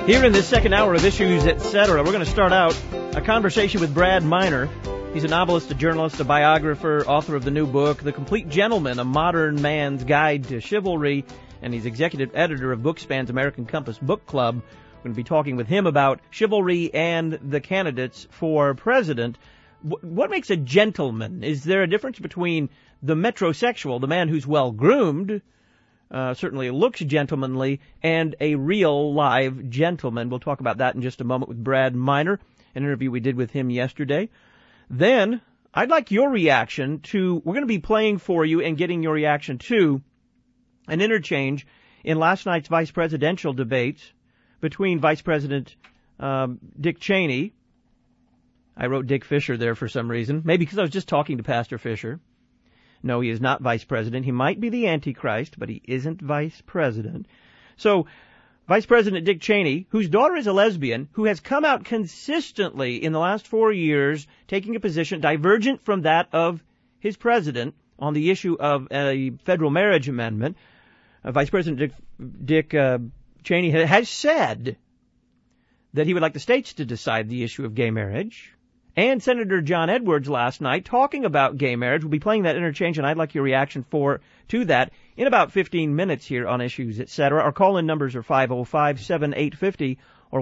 Here in this second hour of Issues, Etc., we're going to start out a conversation with Brad Minor. He's a novelist, a journalist, a biographer, author of the new book, The Complete Gentleman, A Modern Man's Guide to Chivalry, and he's executive editor of Bookspan's American Compass Book Club. We're going to be talking with him about chivalry and the candidates for president. What makes a gentleman? Is there a difference between the metrosexual, the man who's well-groomed, certainly looks gentlemanly, and a real live gentleman? We'll talk about that in just a moment with Brad Minor, an interview we did with him yesterday. Then, I'd like your reaction to, we're going to be playing for you and getting your reaction to an interchange in last night's vice presidential debates between Vice President Dick Cheney. I wrote Dick Fisher there for some reason, maybe because I was just talking to Pastor Fisher. No, he is not vice president. He might be the Antichrist, but he isn't vice president. So, Vice President Dick Cheney, whose daughter is a lesbian, who has come out consistently in the last 4 years taking a position divergent from that of his president on the issue of a federal marriage amendment. Vice President Dick Cheney has said that he would like the states to decide the issue of gay marriage. And Senator John Edwards last night talking about gay marriage. We'll be playing that interchange, and I'd like your reaction to that in about 15 minutes here on Issues, Etc. Our call-in numbers are 505-7850 or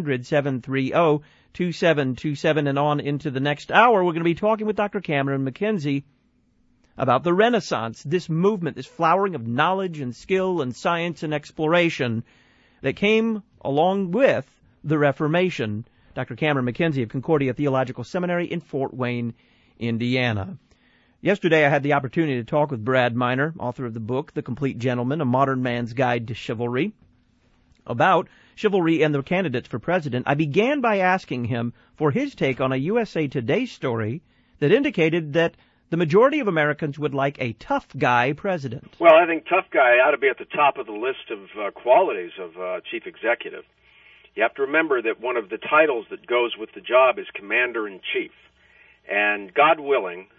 1-800-730-2727. And on into the next hour, we're going to be talking with Dr. Cameron McKenzie about the Renaissance, this movement, this flowering of knowledge and skill and science and exploration that came along with the Reformation. Dr. Cameron McKenzie of Concordia Theological Seminary in Fort Wayne, Indiana. Yesterday I had the opportunity to talk with Brad Minor, author of the book, The Complete Gentleman, A Modern Man's Guide to Chivalry, about chivalry and the candidates for president. I began by asking him for his take on a USA Today story that indicated that the majority of Americans would like a tough guy president. Well, I think tough guy ought to be at the top of the list of qualities of chief executive. You have to remember that one of the titles that goes with the job is commander-in-chief. And God willing,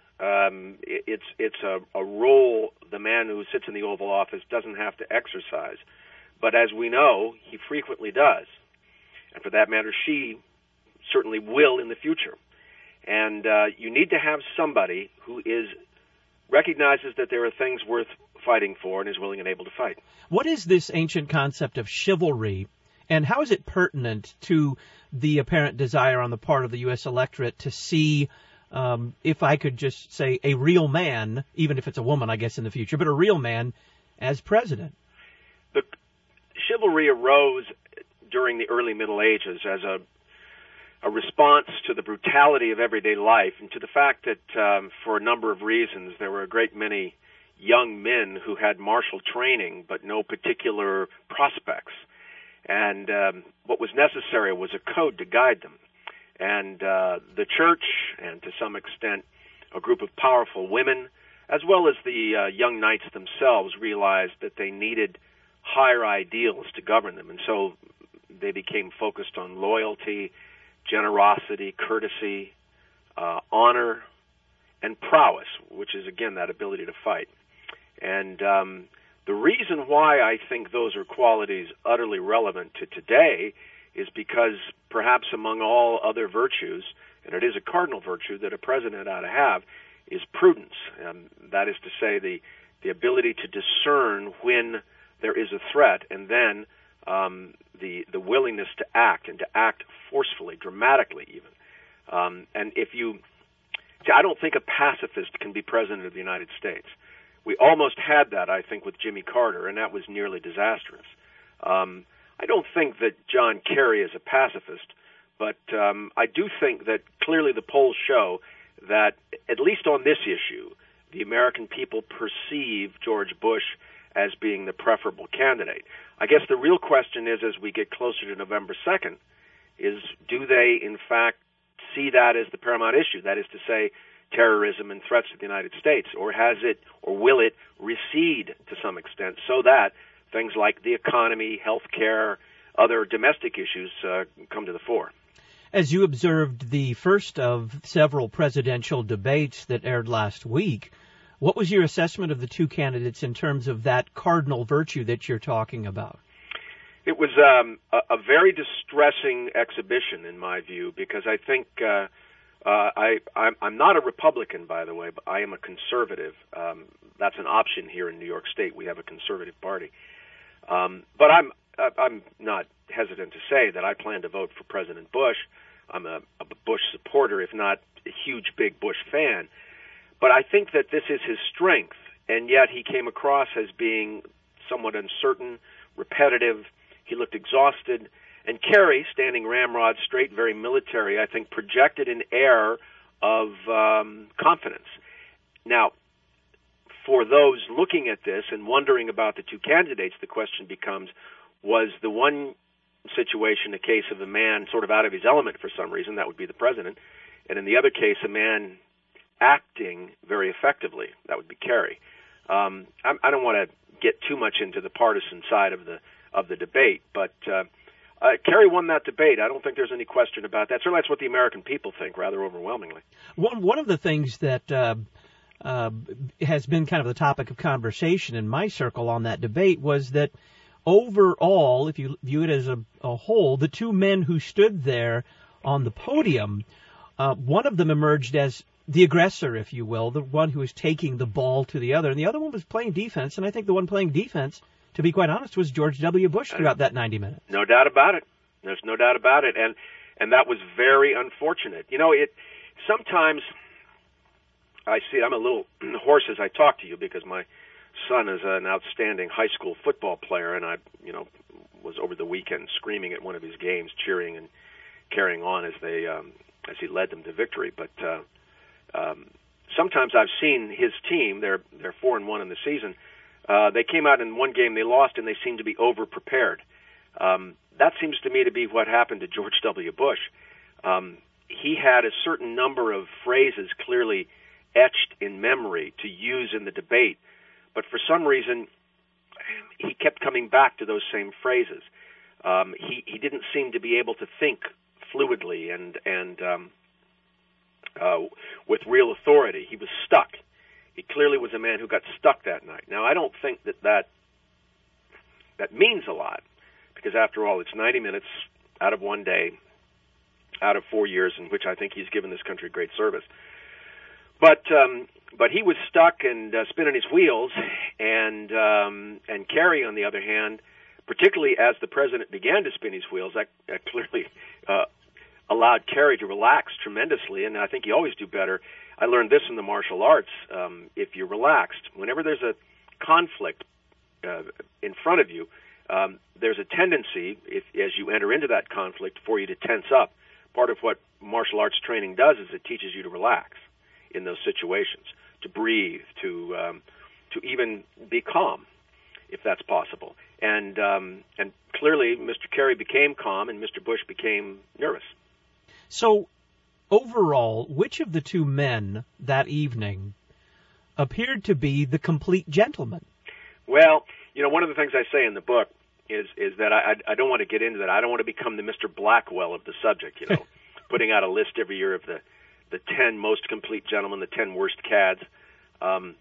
it's a role the man who sits in the Oval Office doesn't have to exercise. But as we know, he frequently does. And for that matter, she certainly will in the future. And you need to have somebody who recognizes that there are things worth fighting for and is willing and able to fight. What is this ancient concept of chivalry? And how is it pertinent to the apparent desire on the part of the U.S. electorate to see, if I could just say, a real man, even if it's a woman, I guess, in the future, but a real man as president? The chivalry arose during the early Middle Ages as a response to the brutality of everyday life and to the fact that, for a number of reasons, there were a great many young men who had martial training but no particular prospects. And what was necessary was a code to guide them. And the church, and to some extent a group of powerful women, as well as the young knights themselves, realized that they needed higher ideals to govern them. And so they became focused on loyalty, generosity, courtesy, honor, and prowess, which is, again, that ability to fight. And the reason why I think those are qualities utterly relevant to today is because perhaps among all other virtues, and it is a cardinal virtue that a president ought to have, is prudence. That is to say, the ability to discern when there is a threat, and then the willingness to act, and to act forcefully, dramatically even. And I don't think a pacifist can be president of the United States. We almost had that, I think, with Jimmy Carter, and that was nearly disastrous. I don't think that John Kerry is a pacifist, but I do think that clearly the polls show that, at least on this issue, the American people perceive George Bush as being the preferable candidate. I guess the real question is, as we get closer to November 2nd, is do they, in fact, see that as the paramount issue? That is to say, terrorism and threats to the United States, or will it recede to some extent so that things like the economy, health care, other domestic issues come to the fore? As you observed the first of several presidential debates that aired last week, what was your assessment of the two candidates in terms of that cardinal virtue that you're talking about? It was a very distressing exhibition, in my view, because I think I'm not a Republican, by the way, but I am a conservative. That's an option here in New York State. We have a conservative party. But I'm not hesitant to say that I plan to vote for President Bush. I'm a Bush supporter, if not a huge, big Bush fan. But I think that this is his strength, and yet he came across as being somewhat uncertain, repetitive. He looked exhausted. And Kerry, standing ramrod straight, very military, I think projected an air of confidence. Now, for those looking at this and wondering about the two candidates, the question becomes, was the one situation a case of a man sort of out of his element for some reason, that would be the president, and in the other case, a man acting very effectively, that would be Kerry. I don't want to get too much into the partisan side of the debate, but Kerry won that debate. I don't think there's any question about that. Certainly that's what the American people think, rather overwhelmingly. One of the things that has been kind of the topic of conversation in my circle on that debate was that overall, if you view it as a whole, the two men who stood there on the podium, one of them emerged as the aggressor, if you will, the one who was taking the ball to the other, and the other one was playing defense, and I think the one playing defense, to be quite honest, was George W. Bush throughout that 90 minutes. No doubt about it. There's no doubt about it, and that was very unfortunate. You know, sometimes I see, I'm a little hoarse as I talk to you because my son is an outstanding high school football player, and I, was over the weekend screaming at one of his games, cheering and carrying on as he led them to victory. But sometimes I've seen his team; they're 4-1 in the season. They came out in one game, they lost, and they seemed to be over-prepared. That seems to me to be what happened to George W. Bush. He had a certain number of phrases clearly etched in memory to use in the debate, but for some reason, he kept coming back to those same phrases. He didn't seem to be able to think fluidly and with real authority. He was stuck. He clearly was a man who got stuck that night. Now, I don't think that means a lot, because after all, it's 90 minutes out of one day, out of 4 years in which I think he's given this country great service. But he was stuck and spinning his wheels, and Kerry, on the other hand, particularly as the president began to spin his wheels, that clearly allowed Kerry to relax tremendously, and I think he always do better. I learned this in the martial arts. If you're relaxed, whenever there's a conflict in front of you, there's a tendency, as you enter into that conflict, for you to tense up. Part of what martial arts training does is it teaches you to relax in those situations, to breathe, to even be calm, if that's possible. And clearly, Mr. Kerry became calm, and Mr. Bush became nervous. So, overall, which of the two men that evening appeared to be the complete gentleman? Well, one of the things I say in the book is that I don't want to get into that. I don't want to become the Mr. Blackwell of the subject, putting out a list every year of the 10 most complete gentlemen, the 10 worst cads. And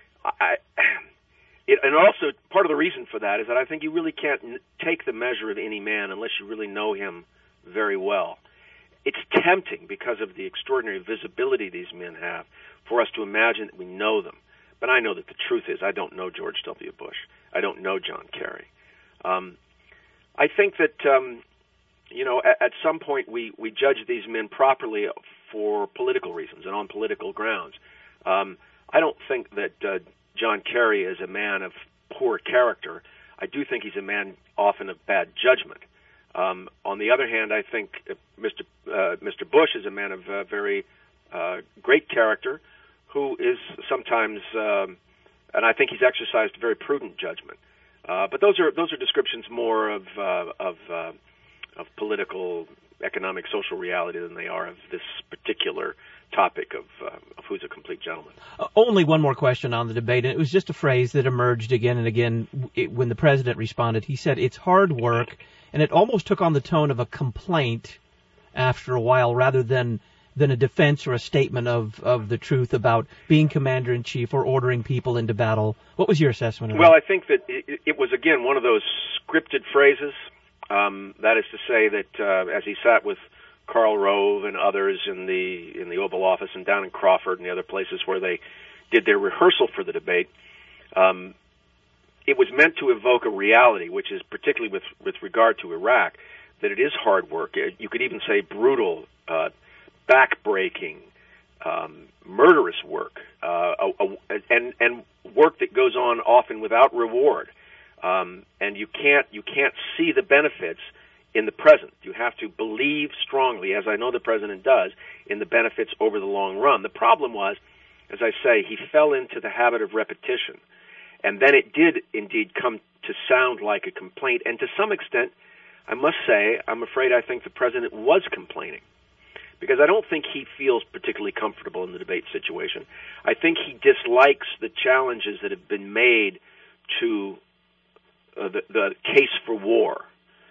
also, part of the reason for that is that I think you really can't take the measure of any man unless you really know him very well. It's tempting, because of the extraordinary visibility these men have, for us to imagine that we know them. But I know that the truth is I don't know George W. Bush. I don't know John Kerry. I think that, at some point we judge these men properly for political reasons and on political grounds. I don't think that John Kerry is a man of poor character. I do think he's a man often of bad judgment. On the other hand, I think Mr. Bush is a man of very great character, who is sometimes, and I think he's exercised very prudent judgment. But those are descriptions more of political, economic, social reality than they are of this particular topic of who's a complete gentleman. Only one more question on the debate, and it was just a phrase that emerged again and again when the president responded. He said, "It's hard work," and it almost took on the tone of a complaint after a while, rather than a defense or a statement of the truth about being commander-in-chief or ordering people into battle. What was your assessment of that? Well, I think that it was, again, one of those scripted phrases. That is to say that as he sat with Karl Rove and others in the Oval Office and down in Crawford and the other places where they did their rehearsal for the debate, it was meant to evoke a reality, which is particularly with regard to Iraq, that it is hard work. You could even say brutal, back-breaking, murderous work, and work that goes on often without reward. And you can't see the benefits in the present. You have to believe strongly, as I know the president does, in the benefits over the long run. The problem was, as I say, he fell into the habit of repetition. And then it did indeed come to sound like a complaint. And to some extent, I must say, I think the president was complaining. Because I don't think he feels particularly comfortable in the debate situation. I think he dislikes the challenges that have been made to the case for war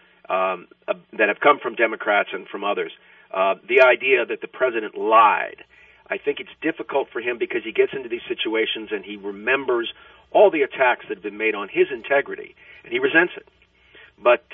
that have come from Democrats and from others. The idea that the president lied. I think it's difficult for him because he gets into these situations and he remembers all the attacks that have been made on his integrity, and he resents it. But,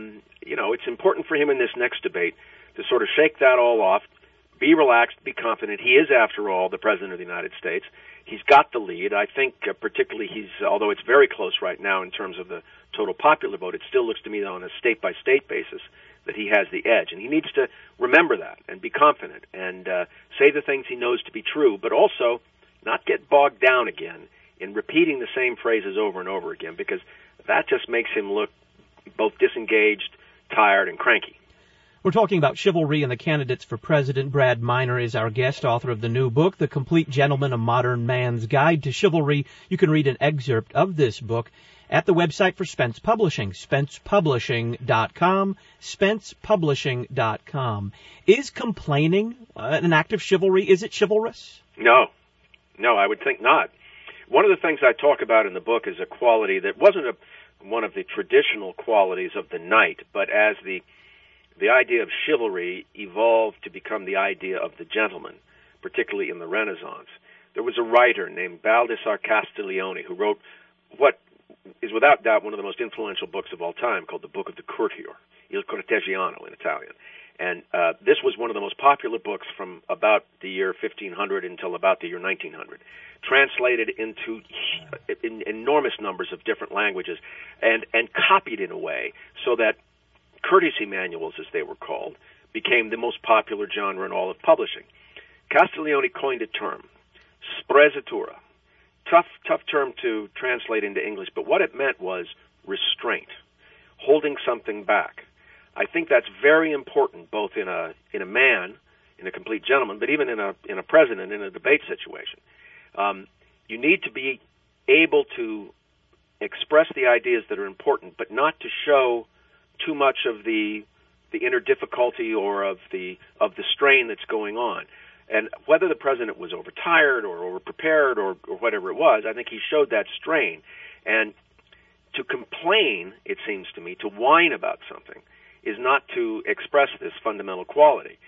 it's important for him in this next debate to sort of shake that all off, be relaxed, be confident. He is, after all, the President of the United States. He's got the lead. I think particularly although it's very close right now in terms of the total popular vote, it still looks to me on a state-by-state basis that he has the edge. And he needs to remember that and be confident and say the things he knows to be true, but also not get bogged down again in repeating the same phrases over and over again, because that just makes him look both disengaged, tired, and cranky. We're talking about chivalry and the candidates for president. Brad Minor is our guest, author of the new book, The Complete Gentleman, A Modern Man's Guide to Chivalry. You can read an excerpt of this book at the website for Spence Publishing, spencepublishing.com, spencepublishing.com. Is complaining an act of chivalry? Is it chivalrous? No, I would think not. One of the things I talk about in the book is a quality that wasn't one of the traditional qualities of the knight, but as the idea of chivalry evolved to become the idea of the gentleman, particularly in the Renaissance. There was a writer named Baldassare Castiglione who wrote what is without doubt one of the most influential books of all time, called the Book of the Courtier, Il Cortegiano in Italian. And this was one of the most popular books from about the year 1500 until about the year 1900, translated into enormous numbers of different languages and copied in a way so that courtesy manuals, as they were called, became the most popular genre in all of publishing. Castiglione coined a term, sprezzatura. Tough term to translate into English, but what it meant was restraint, holding something back. I think that's very important, both in a man, in a complete gentleman, but even in a president, in a debate situation. You need to be able to express the ideas that are important, but not to show too much of the inner difficulty or of the strain that's going on. And whether the president was overtired or overprepared or whatever it was, I think he showed that strain. And to complain, it seems to me, to whine about something, is not to express this fundamental quality.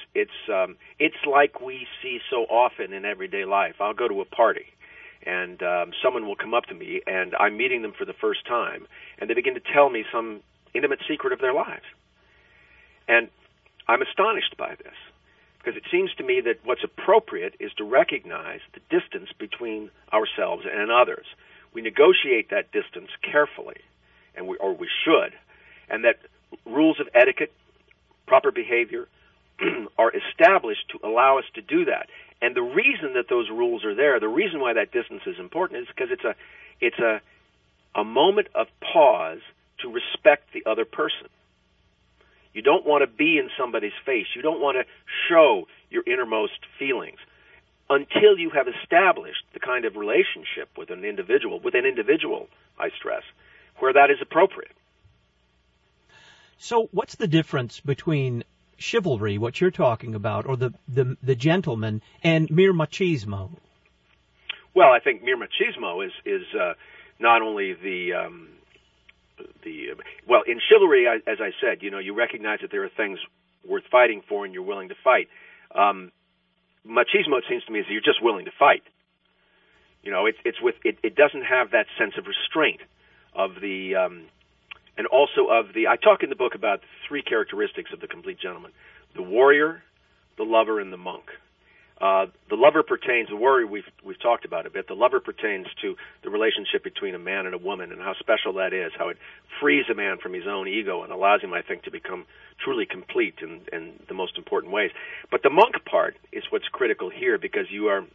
It's like we see so often in everyday life. I'll go to a party, and someone will come up to me, and I'm meeting them for the first time, and they begin to tell me some intimate secret of their lives. And I'm astonished by this, because it seems to me that what's appropriate is to recognize the distance between ourselves and others. We negotiate that distance carefully, we should, and that rules of etiquette, proper behavior, are established to allow us to do that. And the reason that those rules are there, the reason why that distance is important, is because it's a moment of pause to respect the other person. You don't want to be in somebody's face. You don't want to show your innermost feelings until you have established the kind of relationship with an individual, I stress, where that is appropriate. So what's the difference between chivalry, what you're talking about, or the gentleman, and mere machismo? Well, I think mere machismo is not only well, in chivalry, as I said, you recognize that there are things worth fighting for and you're willing to fight. Machismo, it seems to me, is you're just willing to fight. It doesn't have that sense of restraint, of the and also I talk in the book about three characteristics of the complete gentleman: the warrior, the lover, and the monk. The lover pertains, the warrior we've talked about a bit. The lover pertains to the relationship between a man and a woman and how special that is, how it frees a man from his own ego and allows him, I think, to become truly complete in the most important ways. But the monk part is what's critical here, because you are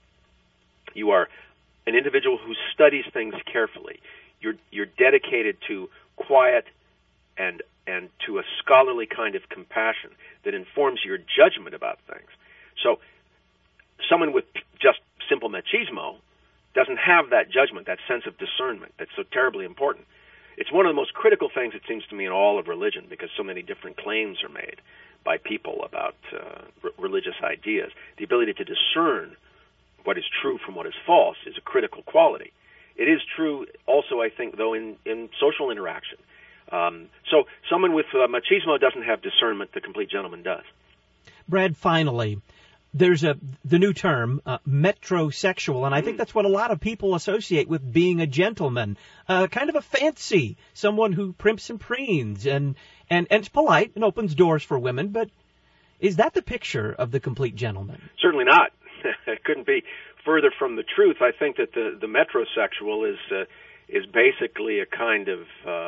an individual who studies things carefully. You're dedicated to quiet and to a scholarly kind of compassion that informs your judgment about things. So someone with just simple machismo doesn't have that judgment, that sense of discernment that's so terribly important. It's one of the most critical things, it seems to me, in all of religion, because so many different claims are made by people about religious ideas. The ability to discern what is true from what is false is a critical quality. It is true also, I think, though, in social interaction. So someone with machismo doesn't have discernment. The complete gentleman does. Brad, finally, there's the new term, metrosexual, and I think that's what a lot of people associate with being a gentleman, kind of a fancy, someone who primps and preens, and it's polite and opens doors for women, but is that the picture of the complete gentleman? Certainly not. It couldn't be further from the truth. I think that the metrosexual is basically a kind of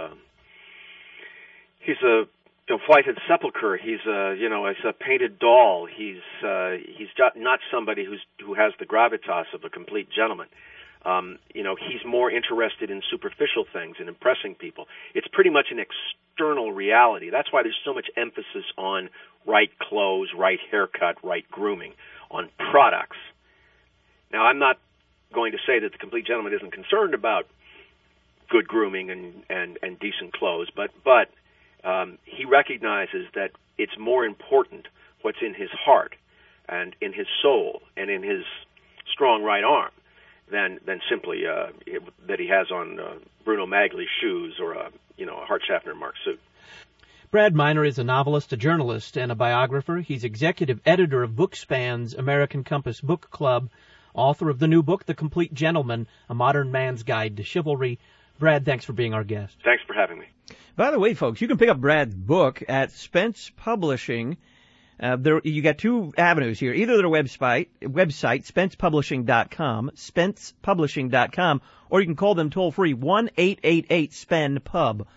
he's a whited sepulcher. He's a painted doll. He's not somebody who has the gravitas of a complete gentleman. He's more interested in superficial things and impressing people. It's pretty much an external reality. That's why there's so much emphasis on right clothes, right haircut, right grooming, on products. Now, I'm not going to say that the complete gentleman isn't concerned about good grooming and decent clothes, but he recognizes that it's more important what's in his heart and in his soul and in his strong right arm than simply that he has on Bruno Magli shoes or a Hart Schaffner Mark suit. Brad Minor is a novelist, a journalist, and a biographer. He's executive editor of Bookspan's American Compass Book Club, author of the new book, The Complete Gentleman, A Modern Man's Guide to Chivalry. Brad, thanks for being our guest. Thanks for having me. By the way, folks, you can pick up Brad's book at Spence Publishing. You got two avenues here. Either their website, spencepublishing.com, spencepublishing.com, or you can call them toll-free, 1-888-SPEN-PUB,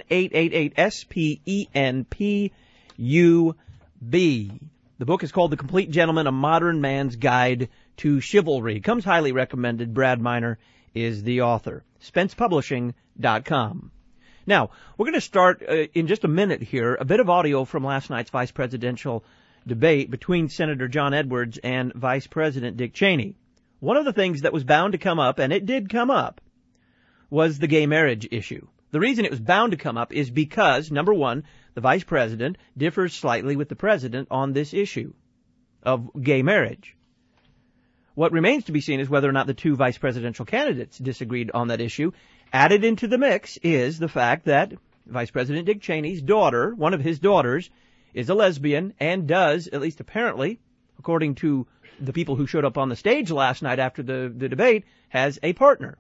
1-888-SPENPUB. The book is called The Complete Gentleman, A Modern Man's Guide to Chivalry. Comes highly recommended. Brad Minor is the author. spencepublishing.com. Now, we're going to start in just a minute here, a bit of audio from last night's vice presidential debate between Senator John Edwards and Vice President Dick Cheney. One of the things that was bound to come up, and it did come up, was the gay marriage issue. The reason it was bound to come up is because, number one, the vice president differs slightly with the president on this issue of gay marriage. What remains to be seen is whether or not the two vice presidential candidates disagreed on that issue. Added into the mix is the fact that Vice President Dick Cheney's daughter, one of his daughters, is a lesbian and does, at least apparently, according to the people who showed up on the stage last night after the debate, has a partner.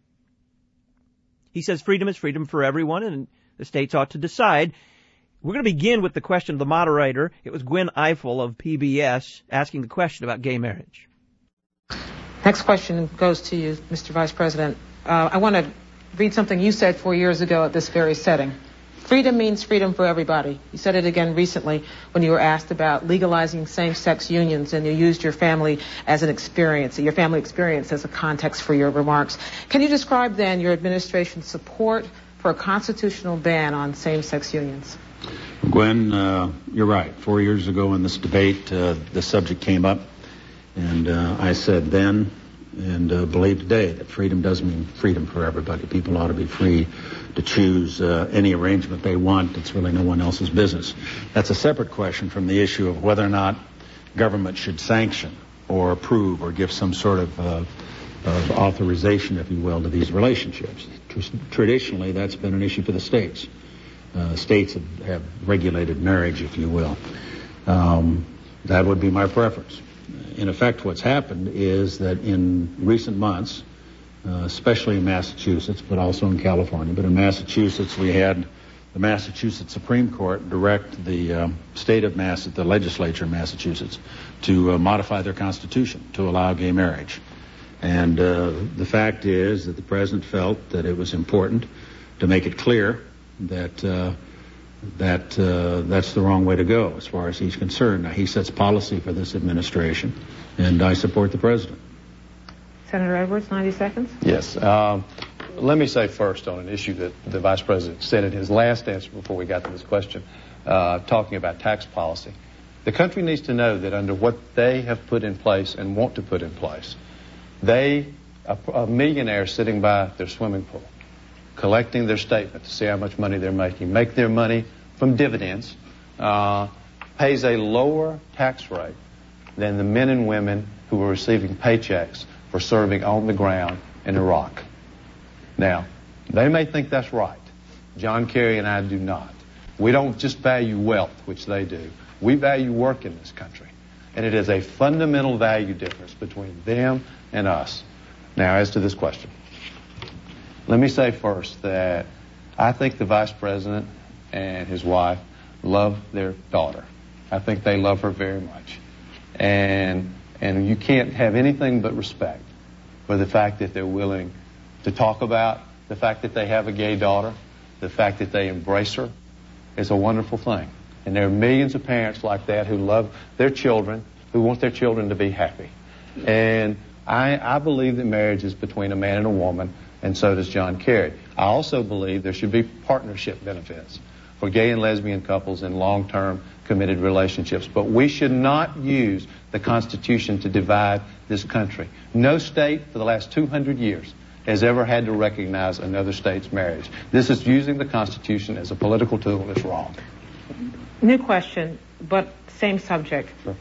He says freedom is freedom for everyone, and the states ought to decide. We're going to begin with the question of the moderator. It was Gwen Eiffel of PBS asking the question about gay marriage. Next question goes to you, Mr. Vice President. I want to read something you said 4 years ago at this very setting. Freedom means freedom for everybody. You said it again recently when you were asked about legalizing same-sex unions, and you used your family as an experience, your family experience as a context for your remarks. Can you describe then your administration's support for a constitutional ban on same-sex unions? Gwen, you're right. 4 years ago in this debate, the subject came up, and I said then and believe today that freedom does mean freedom for everybody. People ought to be free to choose any arrangement they want. It's really no one else's business. That's a separate question from the issue of whether or not government should sanction or approve or give some sort of authorization, if you will, to these relationships. Traditionally, that's been an issue for the states. States have regulated marriage, if you will. That would be my preference. In effect, what's happened is that in recent months, especially in Massachusetts, but also in California, but in Massachusetts we had the Massachusetts Supreme Court direct the state of the legislature of Massachusetts to modify their constitution to allow gay marriage. And the fact is that the president felt that it was important to make it clear that that's the wrong way to go as far as he's concerned. Now, he sets policy for this administration, and I support the president. Senator Edwards, 90 seconds. Yes. Let me say first on an issue that the Vice President said in his last answer before we got to this question, talking about tax policy. The country needs to know that under what they have put in place and want to put in place, a millionaire sitting by their swimming pool, collecting their statement to see how much money they're making, make their money from dividends, pays a lower tax rate than the men and women who are receiving paychecks for serving on the ground in Iraq. Now, they may think that's right. John Kerry and I do not. We don't just value wealth, which they do. We value work in this country. And it is a fundamental value difference between them and us. Now, as to this question, let me say first that I think the Vice President and his wife love their daughter. I think they love her very much. And you can't have anything but respect for the fact that they're willing to talk about the fact that they have a gay daughter, the fact that they embrace her is a wonderful thing. And there are millions of parents like that who love their children, who want their children to be happy. And I believe that marriage is between a man and a woman, and so does John Kerry. I also believe there should be partnership benefits for gay and lesbian couples in long-term committed relationships. But we should not use the Constitution to divide this country. No state for the last 200 years has ever had to recognize another state's marriage. This is using the Constitution as a political tool, and it's wrong. New question, but same subject. Sure.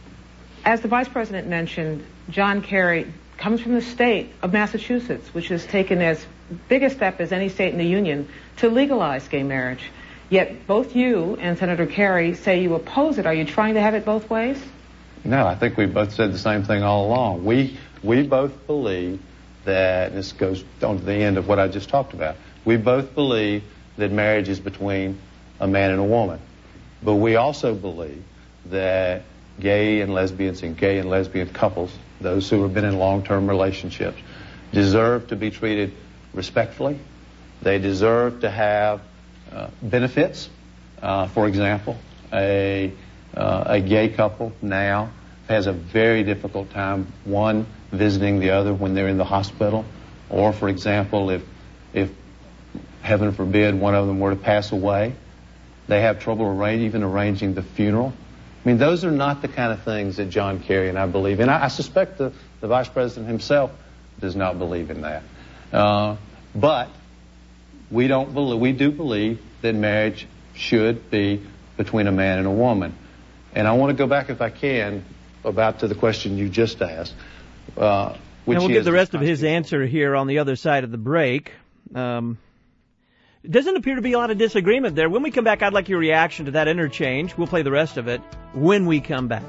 As the Vice President mentioned, John Kerry comes from the state of Massachusetts, which has taken as big a step as any state in the Union to legalize gay marriage. Yet both you and Senator Kerry say you oppose it. Are you trying to have it both ways? No, I think we both said the same thing all along. We both believe that, this goes on to the end of what I just talked about, we both believe that marriage is between a man and a woman. But we also believe that gay and lesbian couples, those who have been in long-term relationships, deserve to be treated respectfully. They deserve to have benefits. For example, a gay couple now has a very difficult time, one visiting the other when they're in the hospital, or, for example, if heaven forbid one of them were to pass away, they have trouble even arranging the funeral. I mean, those are not the kind of things that John Kerry and I believe in. I suspect the Vice President himself does not believe in that. But we do believe that marriage should be between a man and a woman. And I want to go back, if I can, to the question you just asked. And we'll get the rest of his answer here on the other side of the break. It doesn't appear to be a lot of disagreement there. When we come back, I'd like your reaction to that interchange. We'll play the rest of it when we come back.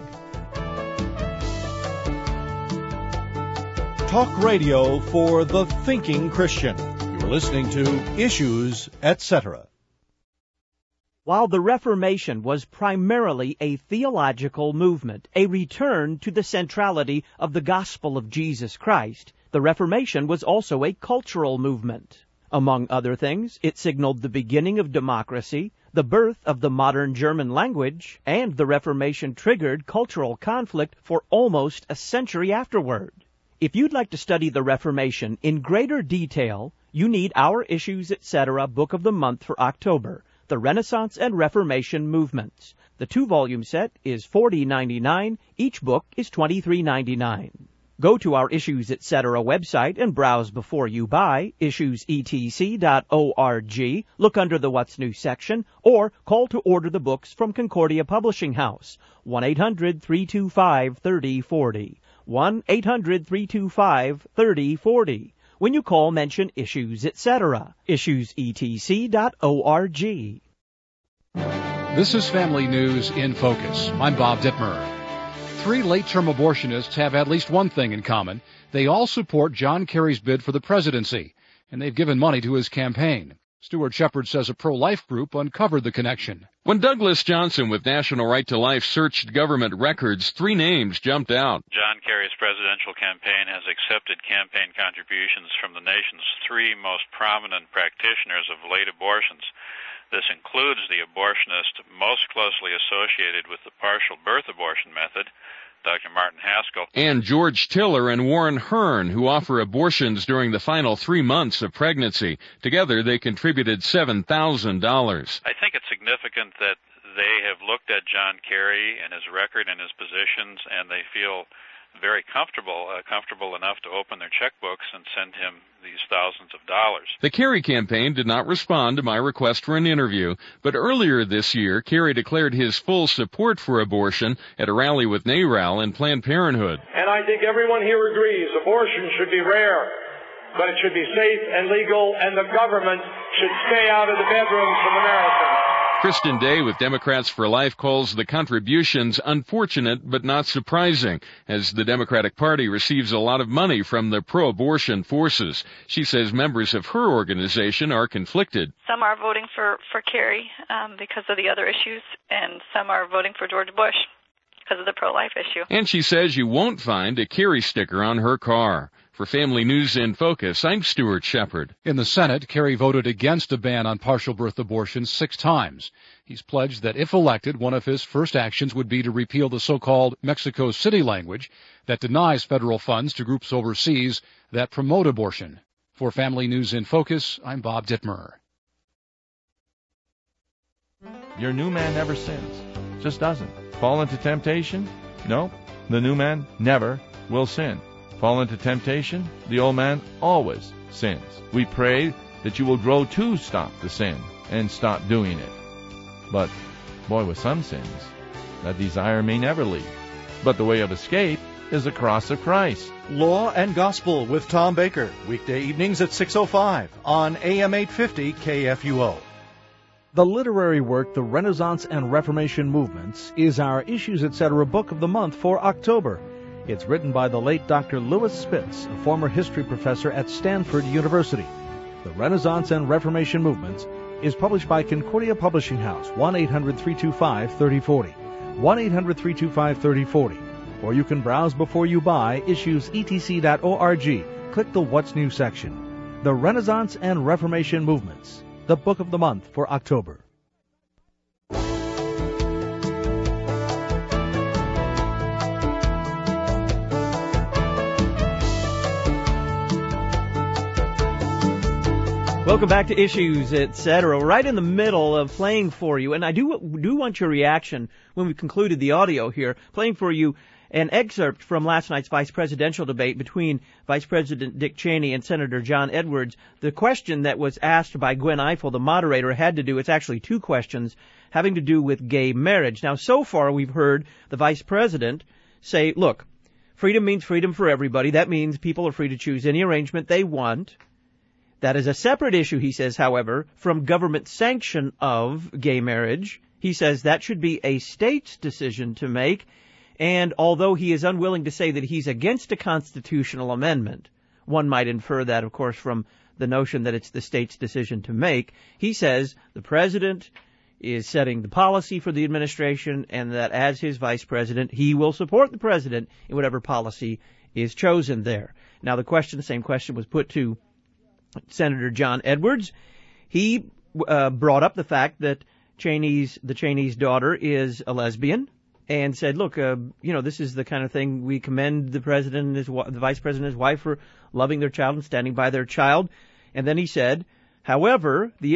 Talk radio for the thinking Christian. You're listening to Issues, Etc. While the Reformation was primarily a theological movement, a return to the centrality of the gospel of Jesus Christ, the Reformation was also a cultural movement. Among other things, it signaled the beginning of democracy, the birth of the modern German language, and the Reformation triggered cultural conflict for almost a century afterward. If you'd like to study the Reformation in greater detail, you need our Issues, Etc. Book of the Month for October, The Renaissance and Reformation Movements. The 2-volume set is $40.99. Each book is $23.99. Go to our Issues, Etc. website and browse before you buy, issuesetc.org. Look under the What's New section, or call to order the books from Concordia Publishing House, 1-800-325-3040. 1-800-325-3040. When you call, mention Issues, Etc. issuesetc.org. This is Family News in Focus. I'm Bob Dittmer. 3 late-term abortionists have at least one thing in common. They all support John Kerry's bid for the presidency, and they've given money to his campaign. Stuart Shepard says a pro-life group uncovered the connection. When Douglas Johnson with National Right to Life searched government records, 3 names jumped out. John Kerry's presidential campaign has accepted campaign contributions from the nation's 3 most prominent practitioners of late abortions. This includes the abortionist most closely associated with the partial birth abortion method, Dr. Martin Haskell, and George Tiller and Warren Hearn, who offer abortions during the final 3 months of pregnancy. Together, they contributed $7,000. I think it's significant that they have looked at John Kerry and his record and his positions, and they feel very comfortable enough to open their checkbooks and send him these thousands of dollars. The Kerry campaign did not respond to my request for an interview, but earlier this year, Kerry declared his full support for abortion at a rally with NARAL and Planned Parenthood. And I think everyone here agrees abortion should be rare, but it should be safe and legal, and the government should stay out of the bedrooms of Americans. Kristen Day with Democrats for Life calls the contributions unfortunate but not surprising, as the Democratic Party receives a lot of money from the pro-abortion forces. She says members of her organization are conflicted. Some are voting for Kerry because of the other issues, and some are voting for George Bush because of the pro-life issue. And she says you won't find a Kerry sticker on her car. For Family News in Focus, I'm Stuart Shepard. In the Senate, Kerry voted against a ban on partial birth abortion 6 times. He's pledged that if elected, one of his first actions would be to repeal the so-called Mexico City language that denies federal funds to groups overseas that promote abortion. For Family News in Focus, I'm Bob Dittmer. Your new man never sins. Just doesn't. Fall into temptation? No, the new man never will sin. Fall into temptation, the old man always sins. We pray that you will grow to stop the sin and stop doing it. But, boy, with some sins, that desire may never leave. But the way of escape is the cross of Christ. Law and Gospel with Tom Baker, weekday evenings at 6:05 on AM 850 KFUO. The literary work, The Renaissance and Reformation Movements, is our Issues Etc. Book of the Month for October. It's written by the late Dr. Lewis Spitz, a former history professor at Stanford University. The Renaissance and Reformation Movements is published by Concordia Publishing House, 1-800-325-3040, 1-800-325-3040. Or you can browse before you buy issuesetc.org. Click the What's New section. The Renaissance and Reformation Movements, the Book of the Month for October. Welcome back to Issues, Etc. Right in the middle of playing for you, and I do want your reaction when we concluded the audio here, playing for you an excerpt from last night's vice presidential debate between Vice President Dick Cheney and Senator John Edwards. The question that was asked by Gwen Ifill, the moderator, had to do, it's actually 2 questions, having to do with gay marriage. Now, so far we've heard the vice president say, look, freedom means freedom for everybody. That means people are free to choose any arrangement they want. That is a separate issue, he says, however, from government sanction of gay marriage. He says that should be a state's decision to make. And although he is unwilling to say that he's against a constitutional amendment, one might infer that, of course, from the notion that it's the state's decision to make, he says the president is setting the policy for the administration and that as his vice president, he will support the president in whatever policy is chosen there. Now, the same question was put to Senator John Edwards. He brought up the fact that the Cheney's daughter is a lesbian and said, look, this is the kind of thing we commend the president and the vice president and his wife for loving their child and standing by their child. And then he said, however, when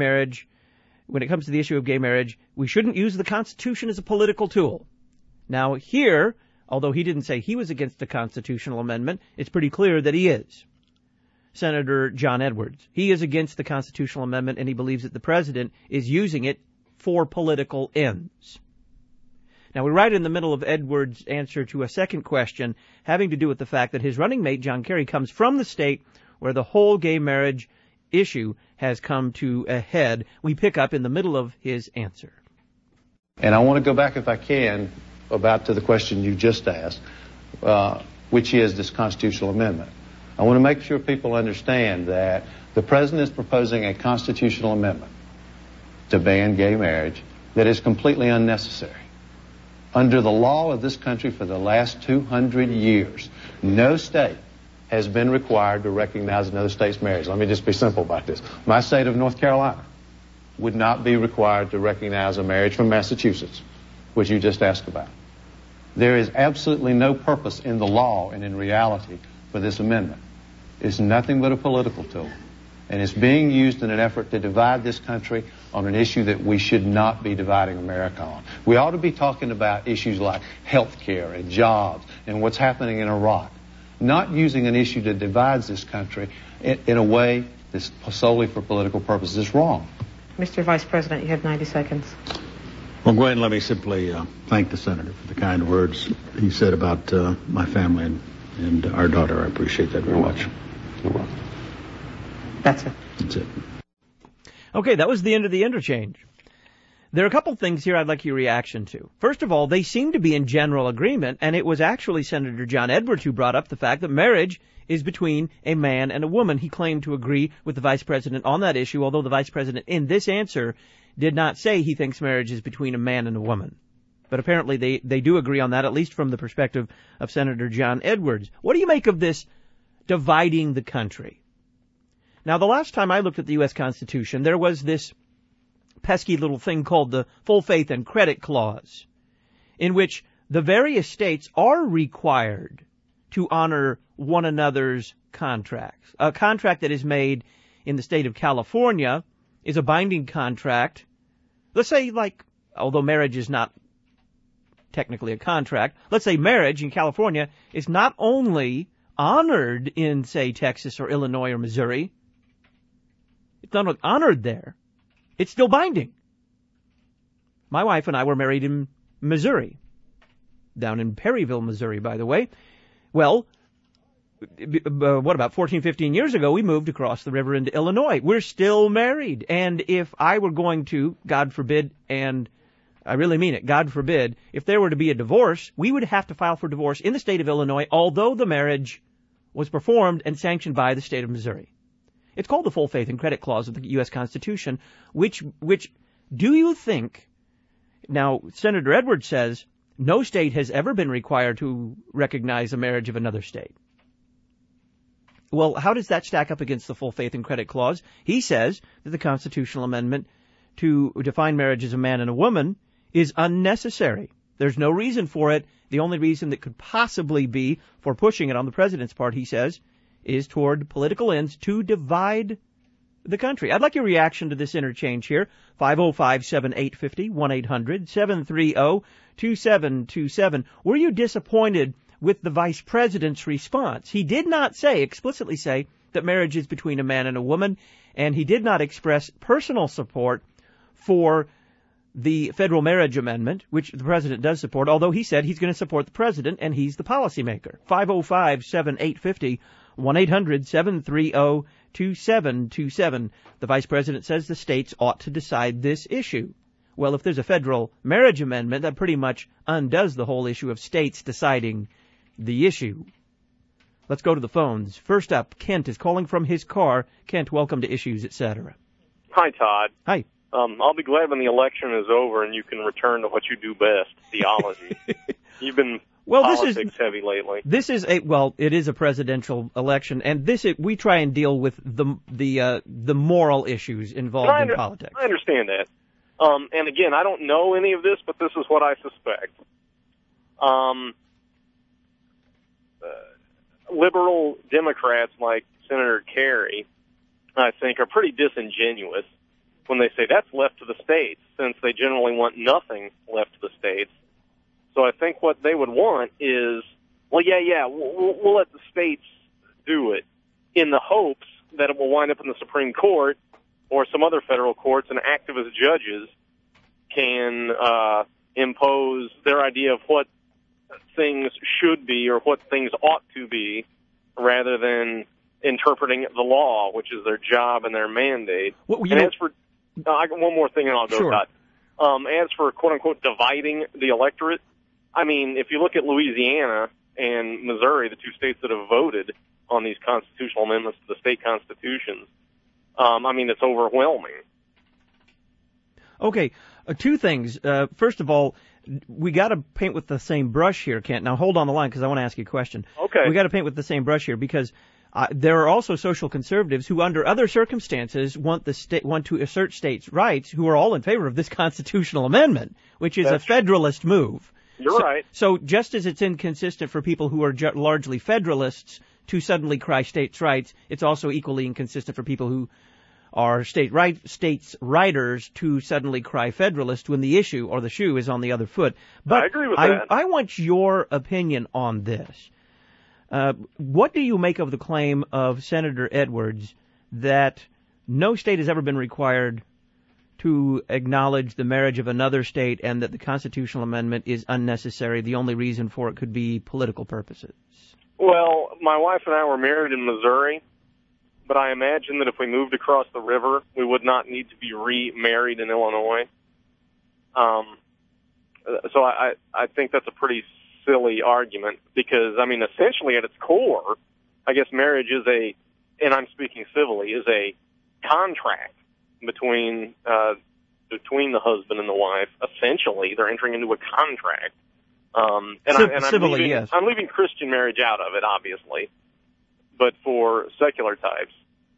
it comes to the issue of gay marriage, we shouldn't use the Constitution as a political tool. Now here, although he didn't say he was against the constitutional amendment, it's pretty clear that he is. Senator John Edwards. He is against the constitutional amendment, and he believes that the president is using it for political ends. Now, we're right in the middle of Edwards' answer to a second question having to do with the fact that his running mate, John Kerry, comes from the state where the whole gay marriage issue has come to a head. We pick up in the middle of his answer. And I want to go back, if I can, to the question you just asked, which is this constitutional amendment. I want to make sure people understand that the president is proposing a constitutional amendment to ban gay marriage that is completely unnecessary. Under the law of this country for the last 200 years, no state has been required to recognize another state's marriage. Let me just be simple about this. My state of North Carolina would not be required to recognize a marriage from Massachusetts, which you just asked about. There is absolutely no purpose in the law and in reality for this amendment. It's nothing but a political tool. And it's being used in an effort to divide this country on an issue that we should not be dividing America on. We ought to be talking about issues like health care and jobs and what's happening in Iraq, not using an issue that divides this country in a way that's solely for political purposes. It's wrong. Mr. Vice President, you have 90 seconds. Well, go ahead and let me simply thank the senator for the kind words he said about my family and our daughter. I appreciate that very much. You're welcome. That's it. That's it. Okay, that was the end of the interchange. There are a couple things here I'd like your reaction to. First of all, they seem to be in general agreement, and it was actually Senator John Edwards who brought up the fact that marriage is between a man and a woman. He claimed to agree with the vice president on that issue, although the vice president in this answer did not say he thinks marriage is between a man and a woman. But apparently they do agree on that, at least from the perspective of Senator John Edwards. What do you make of this dividing the country? Now, the last time I looked at the U.S. Constitution, there was this pesky little thing called the Full Faith and Credit Clause, in which the various states are required to honor one another's contracts. A contract that is made in the state of California is a binding contract. Let's say, although marriage is not technically a contract, let's say marriage in California is not only honored in, say, Texas or Illinois or Missouri. It's not honored there. It's still binding. My wife and I were married in Missouri, down in Perryville, Missouri, by the way. Well, about 14, 15 years ago, we moved across the river into Illinois. We're still married. And if I were going to, God forbid, and I really mean it, God forbid, if there were to be a divorce, we would have to file for divorce in the state of Illinois, although the marriage was performed and sanctioned by the state of Missouri. It's called the Full Faith and Credit Clause of the U.S. Constitution, which do you think, now Senator Edwards says no state has ever been required to recognize a marriage of another state. Well, how does that stack up against the Full Faith and Credit Clause? He says that the constitutional amendment to define marriage as a man and a woman is unnecessary. There's no reason for it. The only reason that could possibly be for pushing it on the president's part, he says, is toward political ends to divide the country. I'd like your reaction to this interchange here. 505-7850, 1-800-730-2727. Were you disappointed with the vice president's response? He did not explicitly say that marriage is between a man and a woman, and he did not express personal support for the federal marriage amendment, which the president does support, although he said he's going to support the president and he's the policymaker. 505-7850, 1-800-730-2727. The vice president says the states ought to decide this issue. Well, if there's a federal marriage amendment, that pretty much undoes the whole issue of states deciding the issue. Let's go to the phones. First up, Kent is calling from his car. Kent, welcome to Issues, etc. Hi, Todd. Hi. I'll be glad when the election is over and you can return to what you do best, theology. You've been politics heavy lately. It is a presidential election, and we try and deal with the moral issues involved in politics. I understand that. And again, I don't know any of this, but this is what I suspect. Liberal Democrats like Senator Kerry, I think, are pretty disingenuous when they say that's left to the states, since they generally want nothing left to the states. So I think what they would want is, we'll let the states do it in the hopes that it will wind up in the Supreme Court or some other federal courts, and activist judges can impose their idea of what things should be or what things ought to be, rather than interpreting the law, which is their job and their mandate. As for I got one more thing, and I'll go. Sure. As for quote unquote dividing the electorate, I mean, if you look at Louisiana and Missouri, the two states that have voted, on these constitutional amendments to the state constitutions, I mean, it's overwhelming. Okay, two things. First of all, we got to paint with the same brush here, Kent. Now hold on the line because I want to ask you a question. Okay. We got to paint with the same brush here because there are also social conservatives who, under other circumstances, want to assert states' rights, who are all in favor of this constitutional amendment, which is a federalist move. You're right. So just as it's inconsistent for people who are largely federalists to suddenly cry states' rights, it's also equally inconsistent for people who are states' writers to suddenly cry federalist when the issue or the shoe is on the other foot. But I agree with that. I want your opinion on this. What do you make of the claim of Senator Edwards that no state has ever been required to acknowledge the marriage of another state and that the constitutional amendment is unnecessary? The only reason for it could be political purposes. Well, my wife and I were married in Missouri, but I imagine that if we moved across the river, we would not need to be remarried in Illinois. So I think that's a pretty silly argument because, I mean, essentially at its core, I guess marriage is and I'm speaking civilly, is a contract between the husband and the wife. Essentially, they're entering into a contract. I'm leaving Christian marriage out of it, obviously, but for secular types.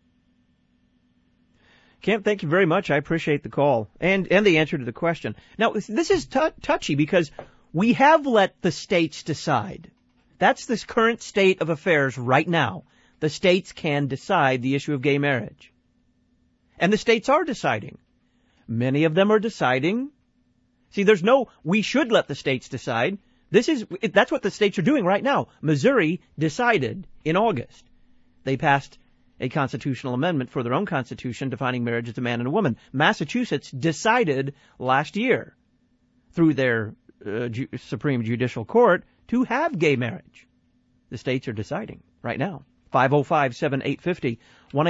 Kent, thank you very much. I appreciate the call and the answer to the question. Now, this is touchy because we have let the states decide. That's the current state of affairs right now. The states can decide the issue of gay marriage. And the states are deciding. Many of them are deciding. See, we should let the states decide. That's what the states are doing right now. Missouri decided in August. They passed a constitutional amendment for their own constitution defining marriage as a man and a woman. Massachusetts decided last year through their Supreme Judicial Court to have gay marriage. The states are deciding right now. 505-7850,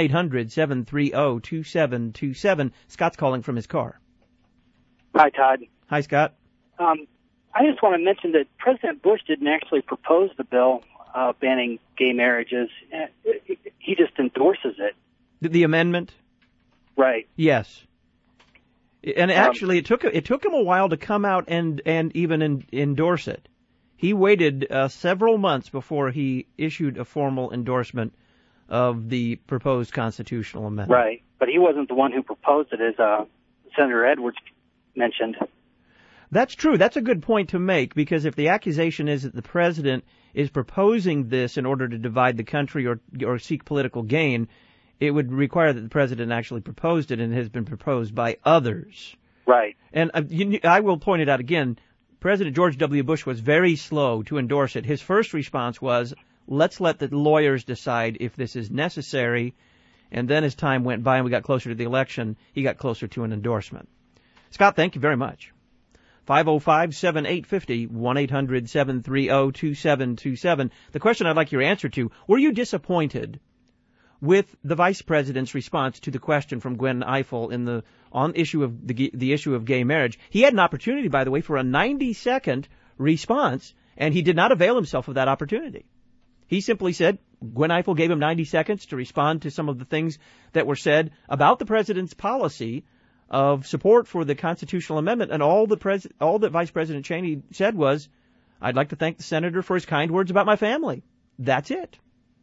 1-800-730-2727. Scott's calling from his car. Hi, Todd. Hi, Scott. I just want to mention that President Bush didn't actually propose the bill banning gay marriages. He just endorses it. The amendment? Right. Yes. And actually, it took him a while to come out and even endorse it. He waited several months before he issued a formal endorsement of the proposed constitutional amendment. Right, but he wasn't the one who proposed it, as Senator Edwards mentioned. That's true. That's a good point to make, because if the accusation is that the president is proposing this in order to divide the country or seek political gain, it would require that the president actually proposed it, and it has been proposed by others. Right. And I will point it out again. President George W. Bush was very slow to endorse it. His first response was, let's let the lawyers decide if this is necessary. And then as time went by and we got closer to the election, he got closer to an endorsement. Scott, thank you very much. 505-7850, 1-800-730-2727. The question I'd like your answer to, were you disappointed with the vice president's response to the question from Gwen Ifill on issue of the issue of gay marriage? He had an opportunity, by the way, for a 90-second response, and he did not avail himself of that opportunity. He simply said, Gwen Ifill gave him 90 seconds to respond to some of the things that were said about the president's policy of support for the constitutional amendment, and all that Vice President Cheney said was, I'd like to thank the senator for his kind words about my family. That's it.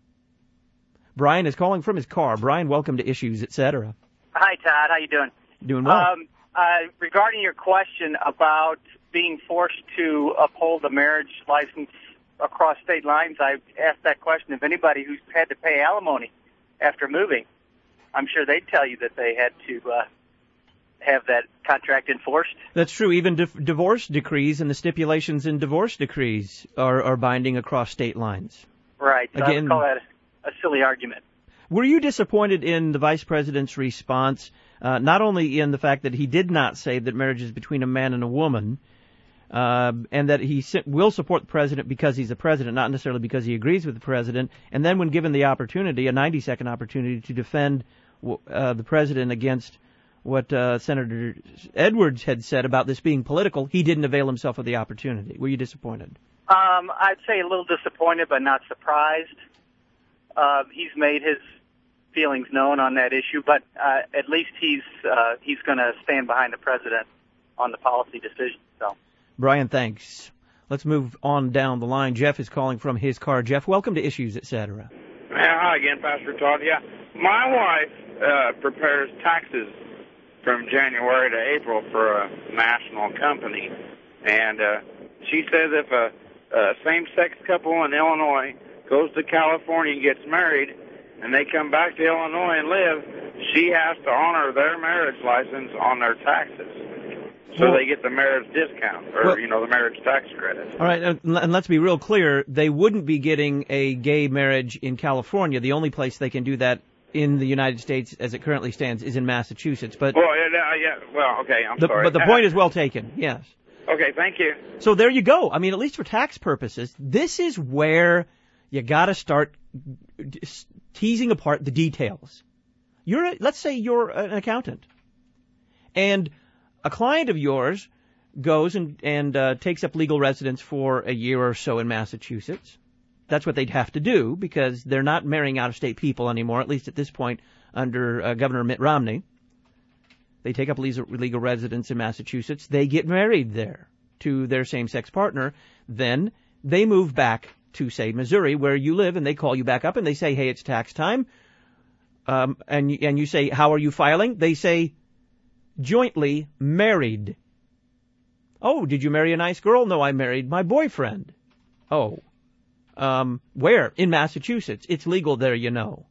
Brian is calling from his car. Brian, welcome to Issues, Etc. Hi, Todd. How you doing? Doing well. Regarding your question about being forced to uphold a marriage license across state lines, I asked that question of anybody who's had to pay alimony after moving. I'm sure they'd tell you that they had to have that contract enforced. That's true. Even divorce decrees and the stipulations in divorce decrees are binding across state lines. Right. So I would call that a silly argument. Were you disappointed in the vice president's response, not only in the fact that he did not say that marriage is between a man and a woman, and that he will support the president because he's the president, not necessarily because he agrees with the president, and then when given the opportunity, a 90-second opportunity to defend the president against what Senator Edwards had said about this being political, he didn't avail himself of the opportunity. Were you disappointed? I'd say a little disappointed, but not surprised. he's made his feelings known on that issue, but at least he's going to stand behind the president on the policy decision. So, Brian, thanks. Let's move on down the line. Jeff is calling from his car. Jeff, welcome to Issues, Etc. Hi again, Pastor Todd. Yeah, my wife prepares taxes from January to April for a national company, and she says if a same-sex couple in Illinois goes to California and gets married, and they come back to Illinois and live, she has to honor their marriage license on their taxes. So they get the marriage discount, or, the marriage tax credit. All right, and let's be real clear. They wouldn't be getting a gay marriage in California. The only place they can do that in the United States, as it currently stands, is in Massachusetts. But okay, I'm sorry. But the point is well taken, yes. Okay, thank you. So there you go. I mean, at least for tax purposes, this is where you got to start teasing apart the details. Let's say you're an accountant, and a client of yours goes and takes up legal residence for a year or so in Massachusetts. That's what they'd have to do because they're not marrying out-of-state people anymore, at least at this point under Governor Mitt Romney. They take up legal residence in Massachusetts. They get married there to their same-sex partner. Then they move back to, say, Missouri, where you live, and they call you back up and they say, hey, it's tax time. And you say, how are you filing? They say, jointly married. Oh, did you marry a nice girl? No, I married my boyfriend. Oh. Where? In Massachusetts. It's legal there, you know.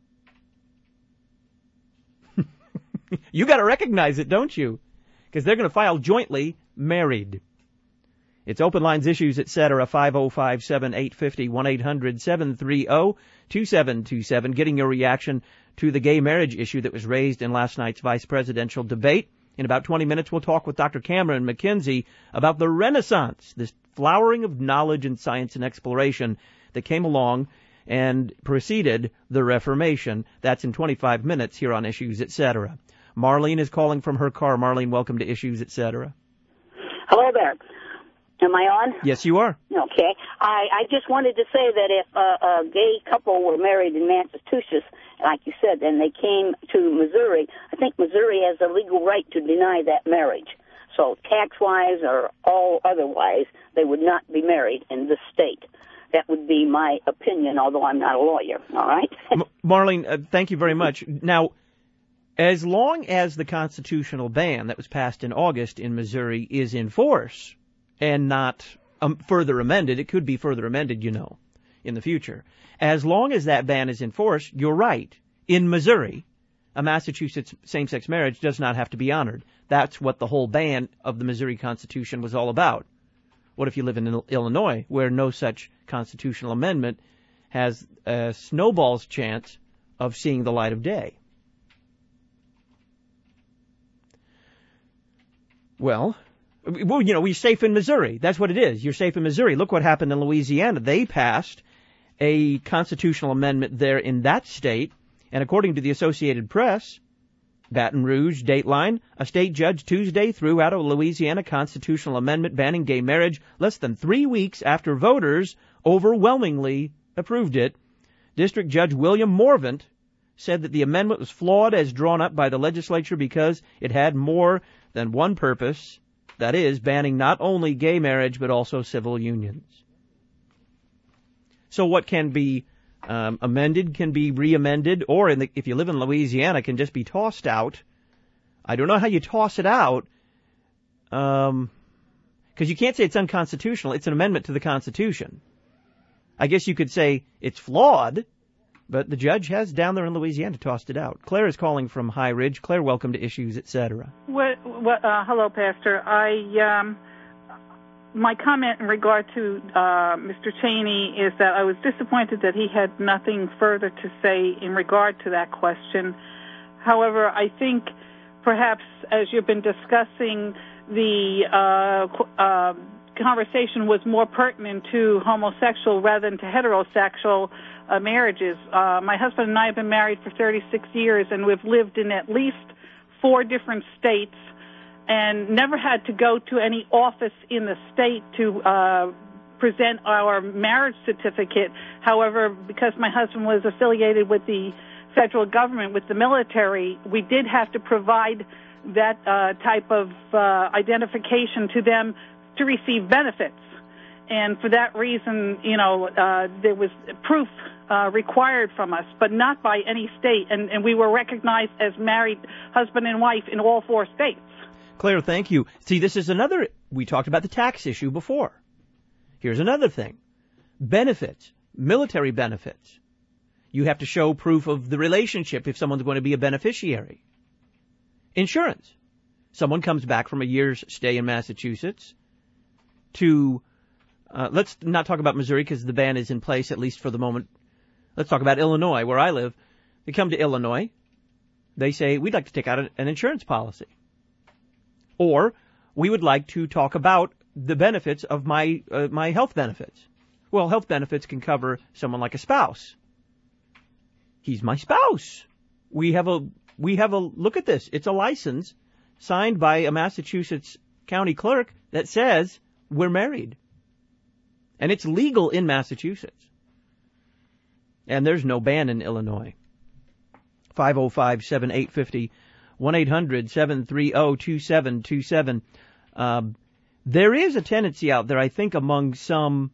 You got to recognize it, don't you? Because they're going to file jointly married. It's Open Lines, Issues, Etc. 505-7850, 1-800-730-2727. Getting your reaction to the gay marriage issue that was raised in last night's vice presidential debate. In about 20 minutes, we'll talk with Dr. Cameron McKenzie about the Renaissance, this flowering of knowledge and science and exploration that came along and preceded the Reformation. That's in 25 minutes here on Issues, Etc. Marlene is calling from her car. Marlene, welcome to Issues, Etc. Hello there. Am I on? Yes, you are. Okay. I just wanted to say that if a gay couple were married in Massachusetts, like you said, and they came to Missouri, I think Missouri has a legal right to deny that marriage. So tax-wise or all otherwise, they would not be married in this state. That would be my opinion, although I'm not a lawyer, all right? Marlene, thank you very much. Now, as long as the constitutional ban that was passed in August in Missouri is in force and not further amended, it could be further amended, in the future. As long as that ban is in force, you're right. In Missouri, a Massachusetts same-sex marriage does not have to be honored. That's what the whole ban of the Missouri Constitution was all about. What if you live in Illinois, where no such constitutional amendment has a snowball's chance of seeing the light of day? Well, we're safe in Missouri. That's what it is. You're safe in Missouri. Look what happened in Louisiana. They passed a constitutional amendment there in that state, and according to the Associated Press, Baton Rouge, Dateline, a state judge Tuesday threw out a Louisiana constitutional amendment banning gay marriage less than 3 weeks after voters overwhelmingly approved it. District Judge William Morvant said that the amendment was flawed as drawn up by the legislature because it had more than one purpose, that is, banning not only gay marriage but also civil unions. So what can be amended can be re-amended, or if you live in Louisiana, can just be tossed out. I don't know how you toss it out, because you can't say it's unconstitutional. It's an amendment to the Constitution. I guess you could say it's flawed, but the judge has down there in Louisiana tossed it out. Claire is calling from High Ridge. Claire, welcome to Issues, Etc. Hello, Pastor. My comment in regard to Mr. Cheney is that I was disappointed that he had nothing further to say in regard to that question. However, I think perhaps as you've been discussing, the conversation was more pertinent to homosexual rather than to heterosexual marriages. My husband and I have been married for 36 years, and we've lived in at least 4 different states and never had to go to any office in the state to present our marriage certificate. However, because my husband was affiliated with the federal government, with the military, we did have to provide that type of identification to them to receive benefits. And for that reason, there was proof required from us, but not by any state. And we were recognized as married husband and wife in all 4 states. Claire, thank you. See, this is another, we talked about the tax issue before. Here's another thing. Benefits, military benefits. You have to show proof of the relationship if someone's going to be a beneficiary. Insurance. Someone comes back from a year's stay in Massachusetts to, let's not talk about Missouri because the ban is in place, at least for the moment. Let's talk about Illinois, where I live. They come to Illinois. They say, we'd like to take out an insurance policy. Or, we would like to talk about the benefits of my health benefits. Well, health benefits can cover someone like a spouse. He's my spouse. We have a look at this. It's a license signed by a Massachusetts county clerk that says we're married. And it's legal in Massachusetts. And there's no ban in Illinois. 505-7850, 1-800-730-2727. There is a tendency out there, I think, among some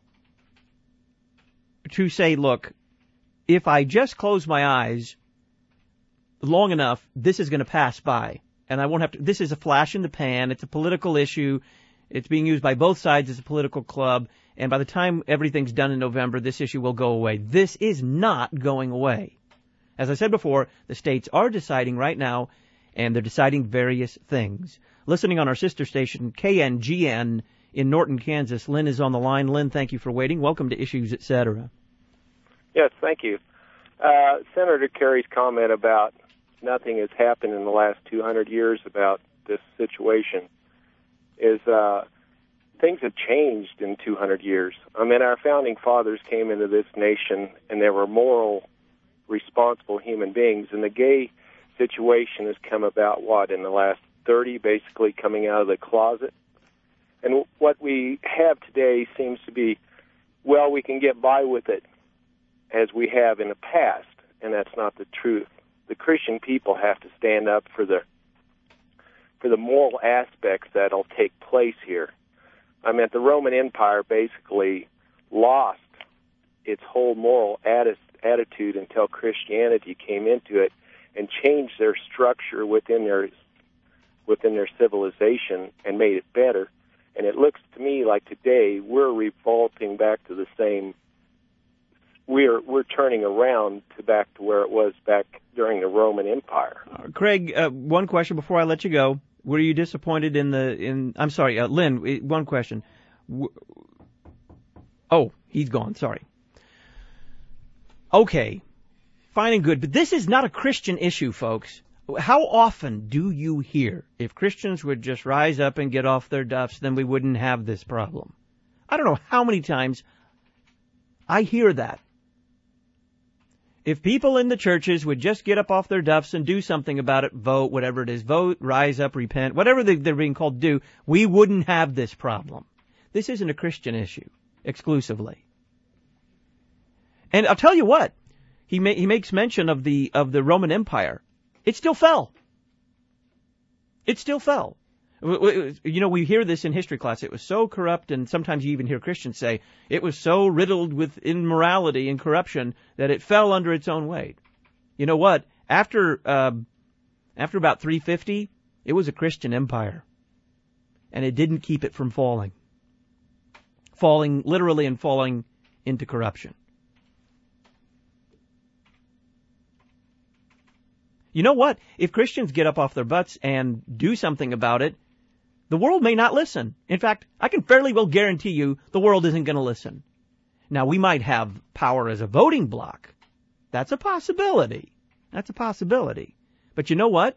to say, look, if I just close my eyes long enough, this is going to pass by. And I won't have to, this is a flash in the pan. It's a political issue. It's being used by both sides as a political club. And by the time everything's done in November, this issue will go away. This is not going away. As I said before, the states are deciding right now, and they're deciding various things. Listening on our sister station, KNGN, in Norton, Kansas. Lynn is on the line. Lynn, thank you for waiting. Welcome to Issues, Etc. Yes, thank you. Senator Kerry's comment about nothing has happened in the last 200 years about this situation is things have changed in 200 years. I mean, our founding fathers came into this nation, and they were moral, responsible human beings, and the gay situation has come about, in the last 30, basically coming out of the closet. And what we have today seems to be, we can get by with it as we have in the past, and that's not the truth. The Christian people have to stand up for the moral aspects that'll take place here. I mean, the Roman Empire basically lost its whole moral attitude until Christianity came into it and changed their structure within their civilization and made it better. And it looks to me like today we're revolting back to the same. We're turning around back to where it was back during the Roman Empire. Craig, one question before I let you go. Were you disappointed I'm sorry, Lynn, one question. Oh, he's gone, sorry. Okay, fine and good, but this is not a Christian issue, folks. How often do you hear, if Christians would just rise up and get off their duffs, then we wouldn't have this problem? I don't know how many times I hear that. If people in the churches would just get up off their duffs and do something about it, vote, whatever it is, vote, rise up, repent, whatever they're being called to do, we wouldn't have this problem. This isn't a Christian issue, exclusively. And I'll tell you what, he makes mention of the Roman Empire. It still fell. It still fell. You know, we hear this in history class. It was so corrupt, and sometimes you even hear Christians say, it was so riddled with immorality and corruption that it fell under its own weight. You know what? After about 350, it was a Christian empire. And it didn't keep it from falling. Falling literally and falling into corruption. You know what? If Christians get up off their butts and do something about it, the world may not listen. In fact, I can fairly well guarantee you the world isn't going to listen. Now, we might have power as a voting bloc. That's a possibility. That's a possibility. But you know what?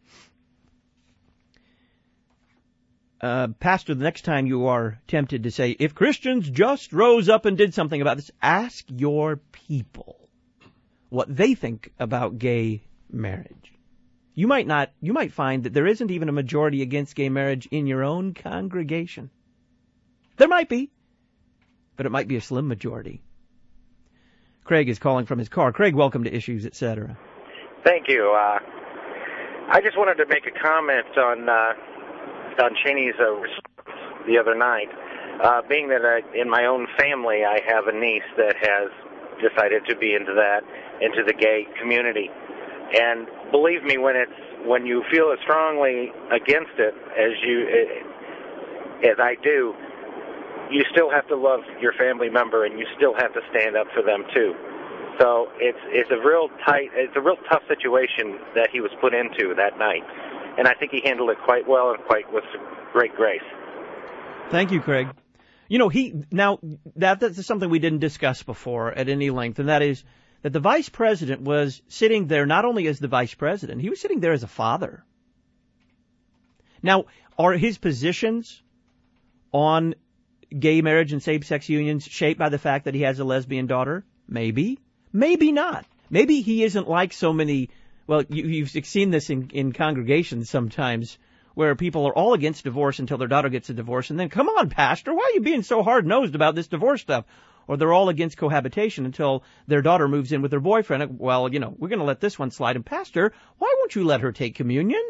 Pastor, the next time you are tempted to say, if Christians just rose up and did something about this, ask your people what they think about gay marriage. You might find that there isn't even a majority against gay marriage in your own congregation. There might be. but it might be a slim majority. Craig is calling from his car. Craig, welcome to Issues, Etc. Thank you. I just wanted to make a comment on Cheney's response the other night. Being that in my own family I have a niece that has decided to be into the gay community, and believe me, when you feel as strongly against it as I do, you still have to love your family member, and you still have to stand up for them too. So it's a real tough situation that he was put into that night, and I think he handled it quite well and with great grace. Thank you, Craig. That's something we didn't discuss before at any length, and that is that the vice president was sitting there not only as the vice president, he was sitting there as a father. Now, are his positions on gay marriage and same-sex unions shaped by the fact that he has a lesbian daughter? Maybe. Maybe not. Maybe he isn't like so many, well, you've seen this in congregations sometimes, where people are all against divorce until their daughter gets a divorce, and then, come on, pastor, why are you being so hard-nosed about this divorce stuff? Or they're all against cohabitation until their daughter moves in with her boyfriend. Well, we're going to let this one slide. And pastor, why won't you let her take communion?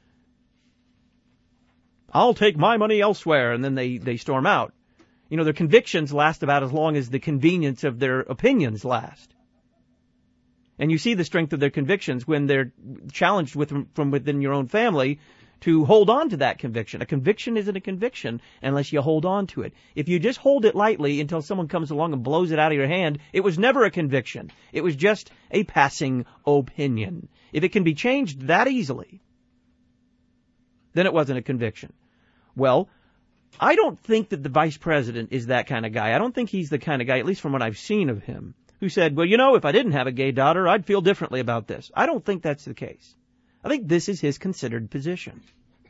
I'll take my money elsewhere. And then they storm out. Their convictions last about as long as the convenience of their opinions last. And you see the strength of their convictions when they're challenged from within your own family to hold on to that conviction. A conviction isn't a conviction unless you hold on to it. If you just hold it lightly until someone comes along and blows it out of your hand, it was never a conviction. It was just a passing opinion. If it can be changed that easily, then it wasn't a conviction. Well, I don't think that the vice president is that kind of guy. I don't think he's the kind of guy, at least from what I've seen of him, who said, well, if I didn't have a gay daughter, I'd feel differently about this. I don't think that's the case. I think this is his considered position.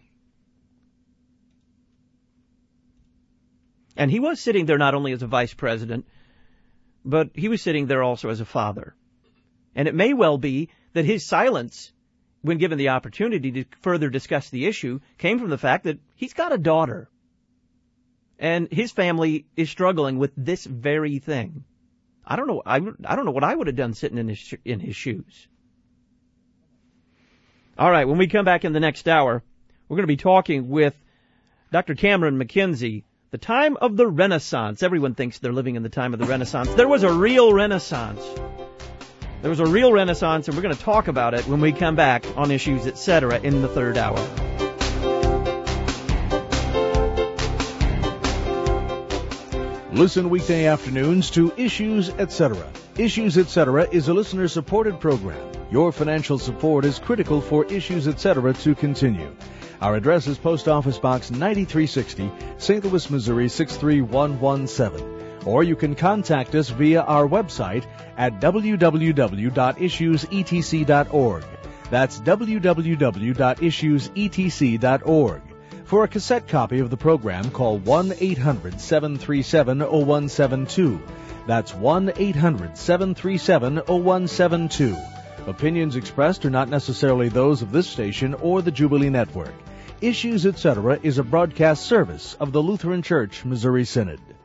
And he was sitting there not only as a vice president, but he was sitting there also as a father. And it may well be that his silence, when given the opportunity to further discuss the issue, came from the fact that he's got a daughter. And his family is struggling with this very thing. I don't know. I don't know what I would have done sitting in his shoes. All right, when we come back in the next hour, we're going to be talking with Dr. Cameron McKenzie, the time of the Renaissance. Everyone thinks they're living in the time of the Renaissance. There was a real Renaissance. There was a real Renaissance, and we're going to talk about it when we come back on Issues, Etc. in the third hour. Listen weekday afternoons to Issues, Etc. Issues, Etc. is a listener-supported program. Your financial support is critical for Issues, Etc. to continue. Our address is Post Office Box 9360, St. Louis, Missouri 63117. Or you can contact us via our website at www.issuesetc.org. That's www.issuesetc.org. For a cassette copy of the program, call 1-800-737-0172. That's 1-800-737-0172. Opinions expressed are not necessarily those of this station or the Jubilee Network. Issues, Etc. is a broadcast service of the Lutheran Church Missouri Synod.